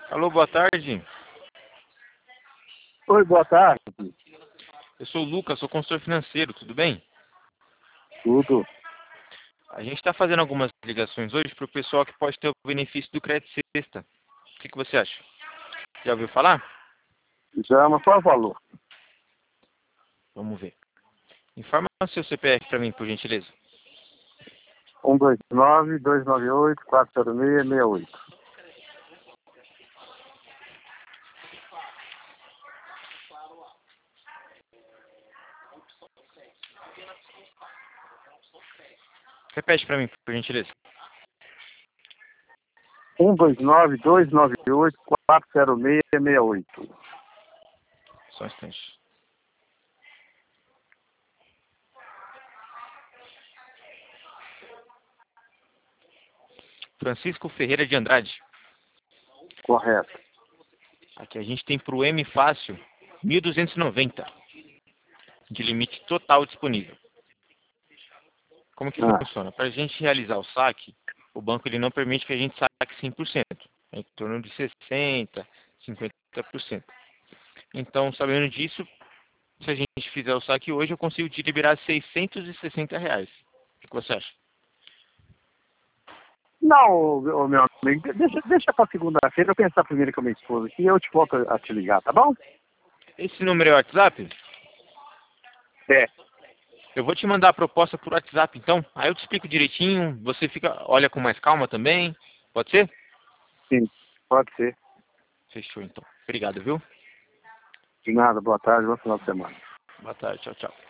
Alô, boa tarde. Oi, boa tarde. Eu sou o Lucas, sou consultor financeiro, tudo bem? Tudo. A gente está fazendo algumas ligações hoje para o pessoal que pode ter o benefício do crédito sexta. O que você acha? Já ouviu falar? Já, mas qual é o valor? Vamos ver. Informa o seu CPF para mim, por gentileza. 129-298-406-68. Repete para mim, por gentileza. 129-298-406-68. Só um instante. Francisco Ferreira de Andrade. Correto. Aqui a gente tem para o M Fácil 1.290 de limite total disponível. Como que Ah, funciona? Para a gente realizar o saque, o banco ele não permite que a gente saque 100%. É em torno de 60%, 50%. Então, sabendo disso, se a gente fizer o saque hoje, eu consigo te liberar R$ 660. O que você acha? não, meu amigo, deixa para segunda-feira eu pensar primeiro com a minha esposa aqui e eu te volto a te ligar, tá bom? Esse número é o WhatsApp? É, Eu vou te mandar a proposta por WhatsApp, então. Aí eu te explico direitinho, você olha com mais calma também. Pode ser? sim, pode ser. Fechou, então. Obrigado, viu? De nada, boa tarde, bom final de semana. Boa tarde, tchau, tchau.